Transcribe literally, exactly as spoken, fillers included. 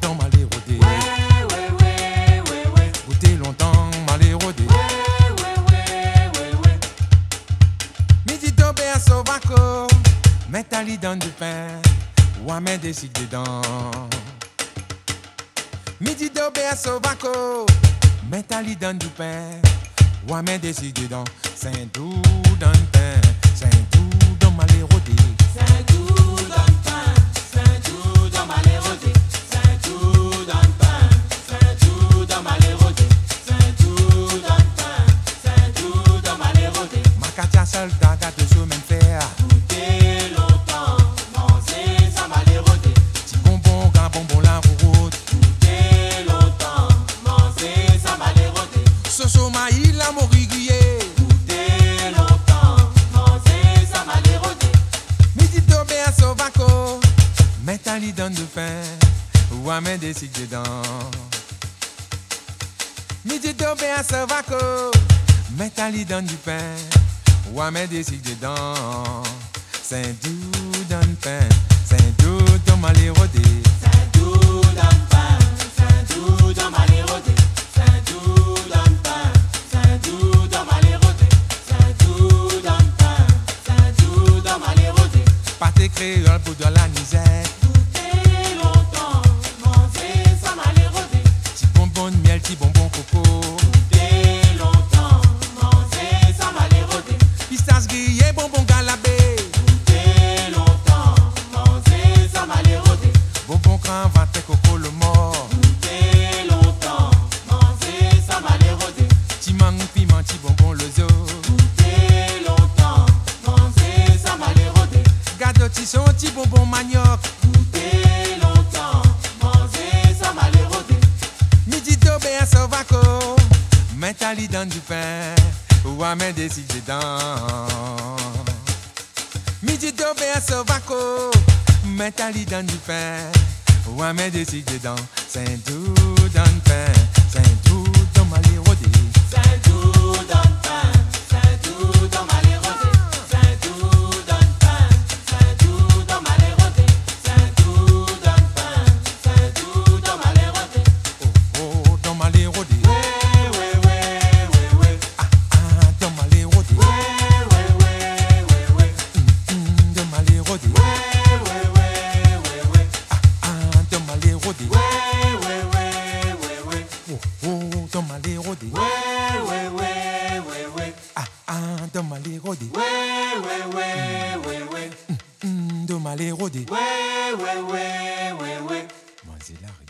longtemps mal érodé. Ouais, ouais, ouais, ouais, ouais. Goûté longtemps mal érodé. Ouais, ouais, ouais, ouais, ouais. Midi tombé à Sovaco, mets ta lit dans du pain, ou à mettre des cigs dedans. Midi tombé à Sovaco, mets ta lit dans du pain, ou à mettre des cigs dedans. Saint-Doux dans le pain, Saint-Doux dans mal érodé. Saint-Doux dans le pain, Saint-Doux dans mal érodé. Saint-Doux dans le pain, Saint-Doux dans mal érodé. Saint-Doux dans le pain, Saint-Doux dans mal érodé. Macatia soldat gâteau sous même fer. Goûter longtemps, manger ça mal érodé. Petit bonbon, grand bonbon la route. Goûter longtemps, manger ça mal érodé. Soso maïs la moriguier. Goûter longtemps, manger ça mal érodé. Midi tombé à Sovaco, mets ta lit dans du pain, ou à mettre des cigs dedans. Midi tombé à Sovaco, mets ta lit dans du pain, ou à mettre des cigs dedans. Saint-Doux dans le pain, Saint-Doux dans mal érodé. Saint-Doux dans le pain, Saint-Doux dans mal érodé. Saint-Doux dans le pain, Saint-Doux dans mal érodé. Saint-Doux dans le pain, Saint-Doux dans mal érodé. Pâté créole pour de la misère. Goûter longtemps, manger ça mal érodé. Petit bonbon de miel, petit bonbon coco. Goûter longtemps, manger ça mal érodé. Pistache grillé, bonbon galabé. Goûter longtemps, manger ça mal érodé. Bonbon cran, ventre, coco le mort. Goûter longtemps, manger ça mal érodé. Petit mangue, piment, petit bonbon le zoo. Goûter longtemps, manger ça mal érodé. Gâteau tisson, petit bonbon manioc. Goûter longtemps, manger ça mal érodé. Midi tombé à Sovaco, mets ta lit dans du pain, ou à mettre des cigs dedans. Midi tombé à Sovaco, mets ta lit dans du pain, ou à mettre des cigs dedans. Saint-Doux dans le pain, Saint-Doux dans mal érodé. Saint-Doux dans le pain, Saint-Doux dans mal érodé. Saint-Doux dans le pain, Saint-Doux dans mal érodé. Saint-Doux dans le pain, Saint-Doux dans mal érodé. Oh, oh, dans mal érodé. Ouais, ouais, ouais, ouais, ouais. Ah, ah, dans mal érodé. Ouais, ouais, ouais, ouais, ouais. Hum, dans mal érodé. Ouais, ouais, ouais, ouais, ouais. Ah, ah, dans mal érodé. Ouais, ouais, ouais, ouais, ouais. Oh, oh, dans mal érodé. Ouais, ouais, ouais, ouais, ouais. Ah, ah, dans mal érodé. Ouais, ouais, ouais, ouais, ouais. Hum, dans mal érodé. Ouais, ouais, ouais, ouais, ouais. Moi, c'est là,